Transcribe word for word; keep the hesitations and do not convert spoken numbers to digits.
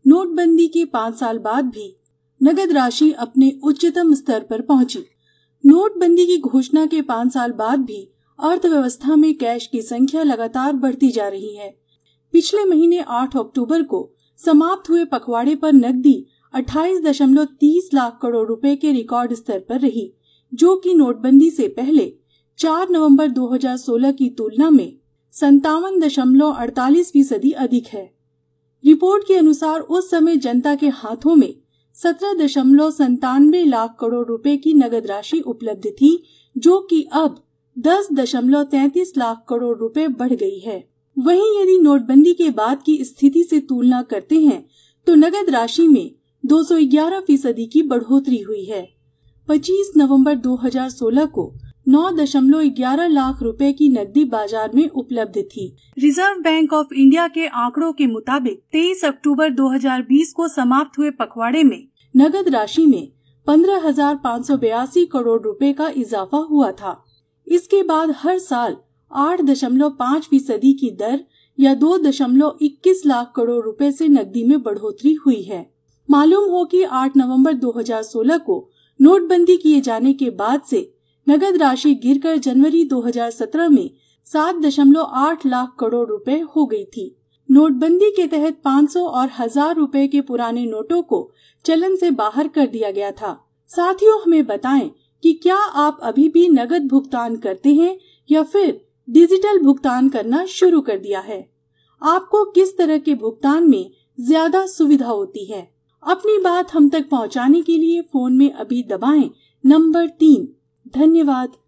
नोटबंदी के पाँच साल बाद भी नगद राशि अपने उच्चतम स्तर पर पहुंची। नोटबंदी की घोषणा के पाँच साल बाद भी अर्थव्यवस्था में कैश की संख्या लगातार बढ़ती जा रही है। पिछले महीने आठ अक्टूबर को समाप्त हुए पखवाड़े पर नकदी अट्ठाईस दशमलव तीस लाख करोड़ रुपए के रिकॉर्ड स्तर पर रही, जो कि नोटबंदी से पहले चार नवंबर दो हज़ार सोलह की तुलना में संतावन दशमलव अड़तालीस फीसदी अधिक है। रिपोर्ट के अनुसार उस समय जनता के हाथों में सत्रह दशमलव संतानवे लाख करोड़ रुपए की नगद राशि उपलब्ध थी, जो कि अब दस दशमलव तैंतीस लाख करोड़ रुपए बढ़ गई है। वहीं यदि नोटबंदी के बाद की स्थिति से तुलना करते हैं तो नगद राशि में दो सौ ग्यारह फीसदी की बढ़ोतरी हुई है। पच्चीस नवंबर दो हज़ार सोलह को नौ दशमलव ग्यारह लाख रुपए की नकदी बाजार में उपलब्ध थी। रिजर्व बैंक ऑफ इंडिया के आंकड़ों के मुताबिक तेईस अक्टूबर दो हज़ार बीस को समाप्त हुए पखवाड़े में नगद राशि में पंद्रह हजार पाँच सौ बयासी करोड़ रुपए का इजाफा हुआ था। इसके बाद हर साल आठ दशमलव पाँच फीसदी की दर या दो दशमलव इक्कीस लाख करोड़ रुपए से नकदी में बढ़ोतरी हुई है। मालूम हो कि आठ नवंबर दो हज़ार सोलह को नोटबंदी किए जाने के बाद से नगद राशि गिरकर जनवरी दो हज़ार सत्रह में सात दशमलव आठ लाख करोड़ रुपए हो गई थी। नोटबंदी के तहत पाँच सौ और हजार रुपए के पुराने नोटों को चलन से बाहर कर दिया गया था। साथियों, हमें बताएं कि क्या आप अभी भी नगद भुगतान करते हैं या फिर डिजिटल भुगतान करना शुरू कर दिया है? आपको किस तरह के भुगतान में ज्यादा सुविधा होती है? अपनी बात हम तक पहुंचाने के लिए फोन में अभी दबाएं नंबर तीन। धन्यवाद।